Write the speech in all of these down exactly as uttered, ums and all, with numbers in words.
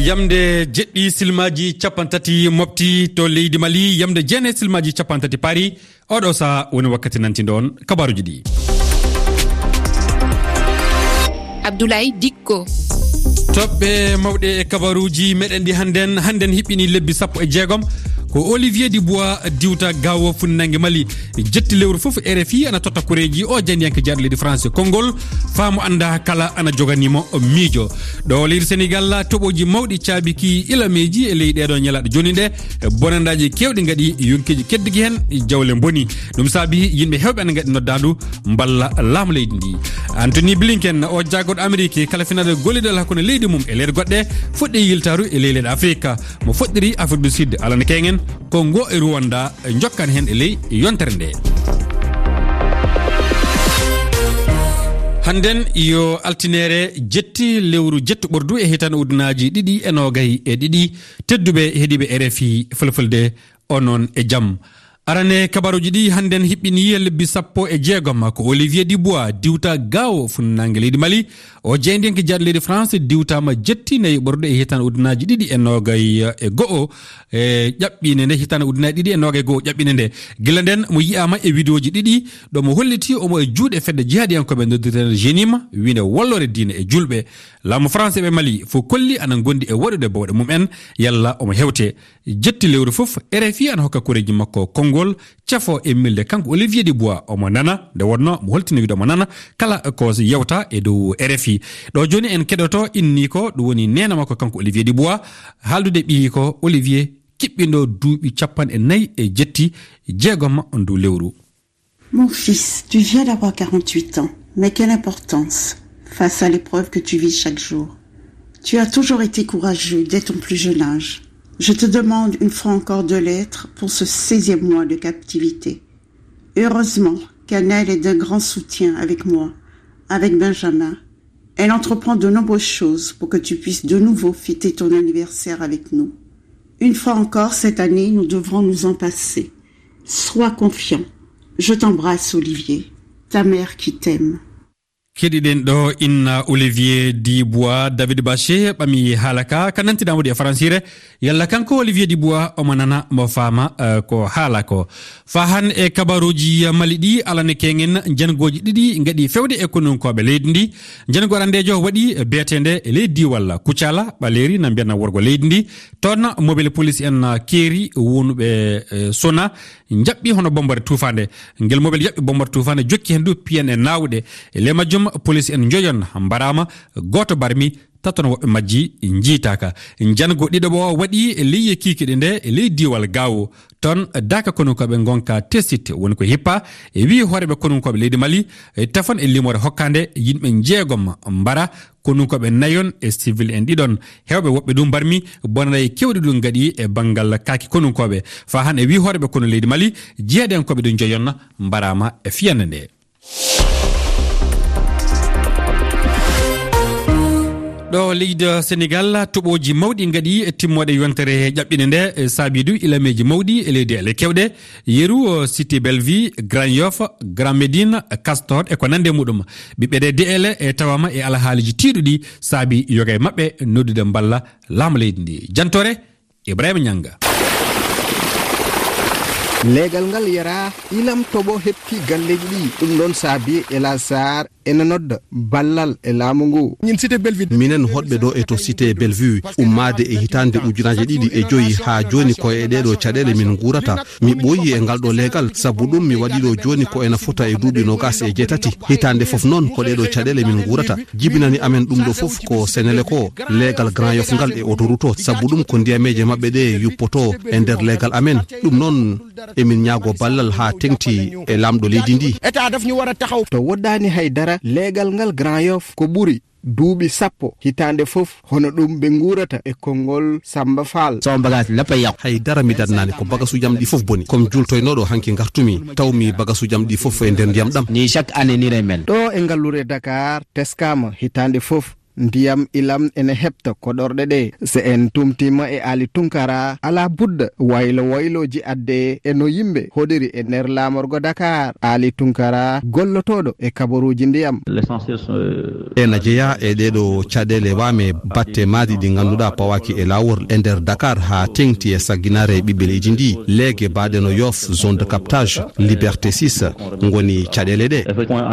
yamde jeɗɗi silmaji capantati mofti to leydi Mali, yamde jene silmaji capantati paari. Oɗo sa woni wakkati nanti ɗon kabaruji ɗi. Abdoulaye Dikko. Toɓɓe mawɗe e kabaruji meɗen ɗi handen handen hiɓɓini lebbi sappo e jeegom ko Olivier Dubois diwta gawo funnangue Mali jetti lewru fof R F I ana totta koreji o jandiyanke jaɗo leydi France Kongol faamu anda kala ana joganimo miijo ɗo leydi Sénégal toɓoji mawɗi caabiki ilameji e leydi ɗeɗo ñalaɗo joni nde bonandaji kewɗi gaɗi yonkeji keddigi hen jawle boni ɗum saabi yimɓe hewɓe ana gaɗi noddadu mballa laamu leydi ndi. Anthony Blinken o jaggoɗo Amérique kala finade golliɗal hakkude leydi mum e leydi goɗɗe fuɗɗi yiltaru e leydi Afrique mo foɗɗiri Afrique du Sud alana kengen Congo e Rwanda jokkan hen e ley yontere nde. Handen yo altinere jetti lewru jettu ɓordu e hitande ujunaji ɗiɗi e nogay e ɗiɗi tedduɓe heeɗiɓe R F I fulfulde onon e jaam. Arane kabaruji ɗi handen hiɓɓini lebbi sappo e jeegom ko Olivier Dubois diwta gawo funnangue leydi Mali o jeydiyanke jaɗo leydi France diwtama jetti nayi ɓorɗo e hitande ujunaji ɗiɗi e nogay e go'o e ƴaɓɓine nde hitande ujunaji ɗiɗi e nogay go'o ƴaɓɓine nde gila nden mo yiyama e vidéo ji ɗiɗi ɗo mo holliti omo e juuɗe fedde jihadiyankoɓe noddirten Jenima winde wallore diine e julɓe laamu français ɓe Mali fo kolli ana gondi e waɗude bawɗe mum en yalla omo hewte jetti lewru fof R F I ana hokka koreji makko Kongol cafo e milde kanko Olivier Dubois omo nana nde wonno mo holtino wiide omo nana kala ko yewta e dow R F I ɗo joni en keɗoto inni ko ɗum woni nena makko kanko Olivier Dubois haaldude ɓiyi ko Olivier kiɓɓindo duuɓi capan e nayyi e jetti jeegom ndu lewru. Mon fils, tu viens d'avoir quarante-huit ans, mais quelle importance face à l'épreuve que tu vis chaque jour. Tu as toujours été courageux dès ton plus jeune âge. Je te demande une fois encore de l'être pour ce seizième mois de captivité. Heureusement qu'Annelle est d'un grand soutien avec moi, avec Benjamin. Elle entreprend de nombreuses choses pour que tu puisses de nouveau fêter ton anniversaire avec nous. Une fois encore cette année, nous devrons nous en passer. Sois confiant. Je t'embrasse, Olivier, ta mère qui t'aime. Keɗiɗen ɗo inna Olivier Dubois David Baché ɓami haalaka ka nantiɗa wodi e françire yalla kanko Olivier Dubois omo nana mo faama uh, ko haala ko fahan e kabaruji Mali ɗi alane kengen jangoji ɗiɗi gaɗi fewde e konunkoɓe leydi ndi jango arandejo waɗi beetende e leydi walla Kucala ɓaleri na mbiyana worgo leydi ndi toon mobile police en keeri wonuɓe uh, sona jaɓɓi hono bombare tufande ngel mobile jaɓɓi bombare tufande jokki hen du piyen e nawɗe e le majjum police en joyon mbarama goto barmi taton woɓɓe majji jiitaka jango ɗiɗoɓo waɗi e leyye kikiɗe nde e ley diwal gawo ton daka konunkoɓe gonka testit woni ko hippa e wi hooreɓe konunkoɓe leydi Mali e tafon e limore hokkande yimɓe jeegom mbara konunkoɓe nayon e civil en ɗiɗon hewɓe woɓɓe ɗum barmi bonanayi kewɗi ɗum gaɗi e banggal kaki konunkoɓe fa han e wi hooreɓe kono leydi Mali jeeɗenkoɓe ɗum joyonna mbarama e fiyande nde. ɗo leydi Sénégal toɓoji mawɗi gaɗi e timmoɗe yontere ƴaɓɓine nde saabidu ilameji mawɗi e leydi ele kewɗe yeru Cité Bellevue Grand Yoff Grand Médine Castor e ko nande muɗum ɓiɓɓe ɗe D L e tawama e alhaaliji tiiɗuɗi saabi yoga e mabɓe noddude mballa laamu leydi ndi jantore Ibrahima Ñanga. legal ngal yara ilam toɓo hepti galleji ɗi ɗum ɗon saabi Ela Sarr ena nodda ballal e laamu ngu ñin Cité Bellevue minen hoɗɓe ɗo e to Cité Bellevue ummade e hitande ujunaje ɗiɗi e joyi ha joni ko e ɗeɗo caɗele min gurata mi ɓooyi e ngal ɗo legal sabu ɗum mi waɗi ɗo joni ko ena fota e duuɓi nogas e jeetati hitande foof noon ko ɗeɗo caɗele min gurata jibinani amen ɗum ɗo foof ko Senele ko legal Grand Yoff ngal e autoroute o sabu ɗum ko ndiyameje mabɓe ɗe yuppoto e nder legal amen ɗum noon emin ñaago ballal ha tengti e lamɗo leydi ndi état daf ñu wara taxaw to woddani haydara legal ngal Grand Yoff ko ɓuri duuɓi sappo hitande fof hono ɗum ɓe gurata e konngol Samba Fall so bagage lappa yaw hay dara mi darnani ko bagasu jam ɗi fof boni comme jultoynoɗo hanki gartumi tawmi bagasu jam ɗi fof e nder ndiyam ɗam ni chaque année ni remen ɗo e ngallure Dakar teskama hitande fof ndiyam ilam ene heɓta koɗorɗe ɗe. se en tumtima e Ali Tunkara ala budda waylo wayloji adde e no yimɓe hoɗiri e nder lamorgo Dakar. Ali Tunkara gollotoɗo e kabaruji ndiyam. ena jeeya e ɗeɗo caɗele wame batte maadi ɗi ganduɗa pawaki e lawol e nder Dakar ha tengti e sagginare ɓiɓɓe leydi ndi. leege baɗeno Yoff zone de captage Liberté six ngoni caɗele ɗe.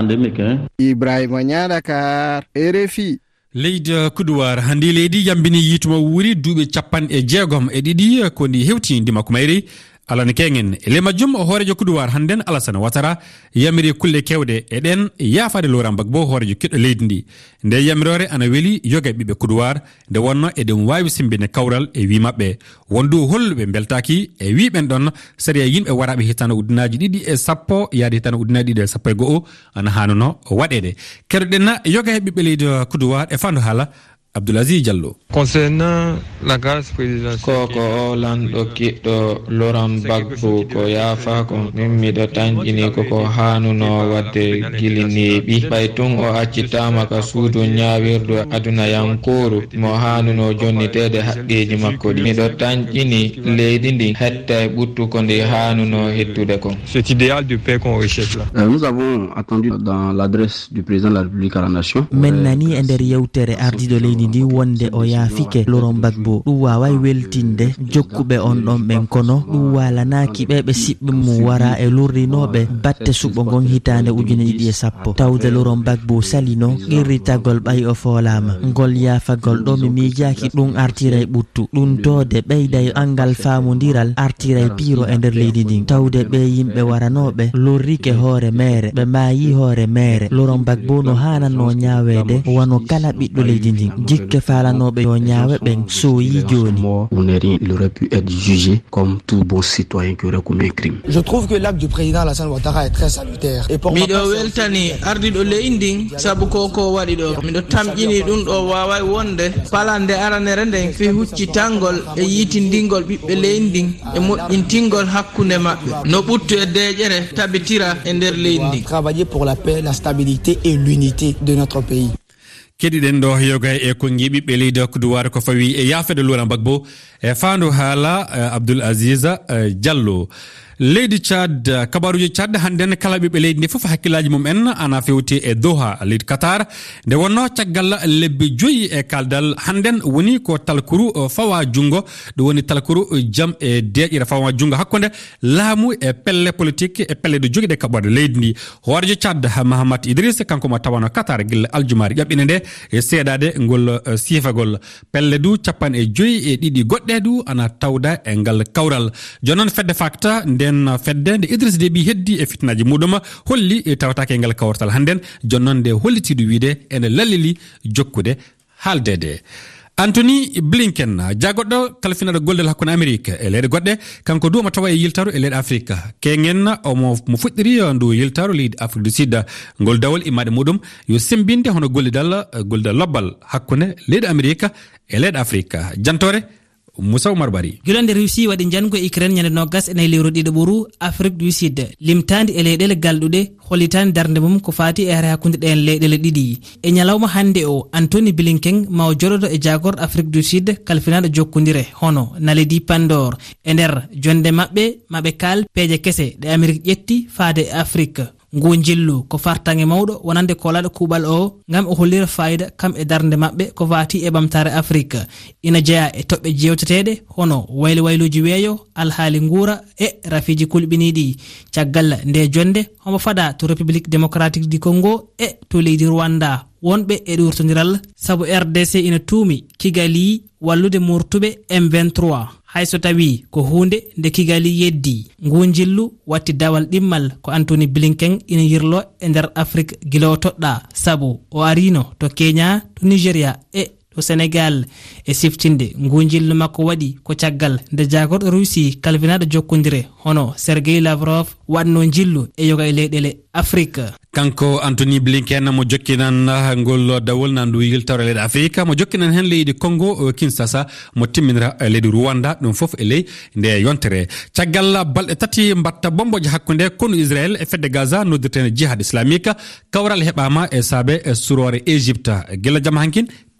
Ibrahima Ñadakar R F I. leydi Kuduwar handi leydi yambini yituma wuri duuɓi capan e jeegom e ɗiɗi koni hewti ndima kumayri alane kengen ele majjum hoorejo Kuduwar handen Alassane Ouattara yamiri kulle kewde e ɗen yaafade Laurent Gbagbo hoorejo kiɗɗo leydi ndi nde yamirore ana weli yoga ɓiɓɓe Kuduwar nde wonno eɗen wawi simbine kawral e wi mabɓe wondu holluɓe beltaki e wiɓen ɗon saria yimɓe waraɓe hitana ujunaji ɗiɗi e sappo yaade hitana ujunaji ɗiɗi e sappo e go'o ana hanuno waɗede keɗoɗenna yoga e ɓiɓɓe leydi Kuduwar e fandu haala Abdoulaziz Diallo. Concernant la grâce présidentielle koko lanɗo kiɗɗo Laurent Gbagbo ko yaafa ko min miɗo tanƴini koko hanuno wadde gili neeɓi ɓay tun o accitama ka suudu ñawirdu aduna yankoru mo hanuno jonnitede haqqeji makko ɗi miɗo tanƴini leydi ndi hetta e ɓuttu ko ndi hanuno hettude kon. Cet idéal de paix qu'on recherche là. Euh, nous avons attendu dans l'adresse du président de la République à la nation. men nani e nder yewtere ardiɗo leydi ndi wonde o yaafike Laurent Gbagbo ɗum wawai weltinde jokkuɓe on ɗon ɓen kono ɗum walanaki ɓe ɓe siɓɓe mum wara e lurrinoɓe batte suɓɓo gon hitande ujune ɗiɗi e sappo tawde Laurent Gbagbo salino qirritagol ɓay o foolama ngol yaafagol ɗo mi miijaki ɗum artira e ɓuttu ɗum tode ɓeyda e angal faamodiral artira e piiro e nder leydi ndin tawde ɓe yimɓe waranoɓe lurrike hoore mere ɓe maayi hoore mere Laurent Gbagbo no hananno ñawede wano kala ɓiɗɗo leydi ndin jikke falanoɓe yo ñaawe ɓen soyi joni. Il aurait pu être jugé comme tout bon citoyen qui aurait commis un crime. Je trouve que l'acte du président Alassane Ouattara est très salutaire. Et pour miɗo weltani ardiɗo leydi sabu koko waɗi ɗo miɗo tamƴini ɗum ɗo wawai wonde palande aranere nden fi huccitangol e yitindingol ɓiɓɓe leydi e moƴƴintingol hakkunde maɓɓe no ɓuttu e deƴere tabitira e nder leydi. Travailler pour la paix, la stabilité et l'unité de notre pays. keɗiɗen ɗo yoga e ko ɓiɓɓe leydi Kuduwar ko fawi e yaafede Laurent Gbagbo e fandu haala Abdoul Aziz Diallo. leydi Tchad kabaruji Tchad handen kala ɓiɓɓe leydi ndi fof hakkillaji mum en ana fewti e Doha leydi Qatar nde wonno caggal lebbi joyi e kaldal handen woni ko talkuru fawa jungo ɗum woni talkuru jam e deƴƴira fawa jungo hakkude laamu e pelle politique e pelle ɗo joguiɗe kaɓorde leydi ndi hoorejo Tchad Mahamat Idriss kanko mo tawano Qatar gille aljumari ƴaɓɓine nde e seeɗade ngol sifagol pelle du capan e joyi e ɗiɗi goɗɗe du ana tawda e ngal kawral jonon fedde fakta nden fedde nde Idriss Déby heddi e fitnaji muɗum holli e tawatake ngal kawartal handen jonnon nde hollitiɗo wiide ene lallili jokkude haaldede. Anthony Blinken jagoɗɗo kalfinaɗo goldel hakkude Amérique e leyɗe goɗɗe kanko du omo tawa e yiltaru e leyɗe Afrique kengen omo mo fuɗɗiri ndu yiltaru leydi Afrique du Sud ngol dawol immade muɗum yo sembinde hono gollidal gollidal lobbal hakkude leyɗe Amérique e leyɗe Afrique jantore Moussa Oumar Bari. Julande Russie waɗi jango Ukraine ñande nogas e nayi lewru ɗiɗo ɓuru Afrique du Sud limtandi e leyɗele galɗuɗe hollitani darde mum ko fati e hare hakkude ɗen leyɗele ɗiɗi e ñalawma hande o Anthony Blinken mawo joɗoɗo e jagorɗo Afrique du Sud kalfinaɗo jokkodire hono naledi Pandor e nder jonde mabɓe maɓe kal peeje kese ɗe Amérique ƴetti faade e Afrique ngu jillu ko fartange mawɗo wonande kolaɗo kuuɓal o ngam o hollira fayida kam e darde mabɓe ko fati e ɓamtare Afrique ina jeeya e toɓɓe jewteteɗe hono waylo wayluji weeyo alhaali nguura e rafiji kulɓiniɗi caggal nde jonde homo fada to République démocratique du Congo e to leydi Rwanda wonɓe e ɗurtodiral sabu R D C ina tuumi Kigali wallude murtuɓe M vingt-trois hayso tawi ko hunde nde Kigali yeddi ngu jillu watti dawal ɗimmal ko Anthony Blinken ina yirlo e nder Afrique gilo toɗɗa sabu o arino to Kenya to Nigeria e to Sénégal e siftinde ngu jillu makko waɗi ko caggal nde jagorɗo Russie kalfinaɗo jokkodire hono Sergei Lavrov wanno jillu e yoga e leyɗele Afrique. Kanko Anthony Blinken mo jokkinan ngol dawol nandu yiltare leydi Afrique mo jokkinan hen leydi Congo Kinshasa mo timminira leydi Rwanda ɗum foof e ley nde yontere caggal balɗe tati mbatta bomboje hakkude konu Israel e fedde Gaza noddirtene jihad islamique kawral heɓama e saabe e surore Égypte gila jama hankin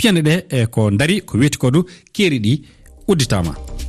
piyane ɗe e ko dari ko weti ko du keeri ɗi udditama.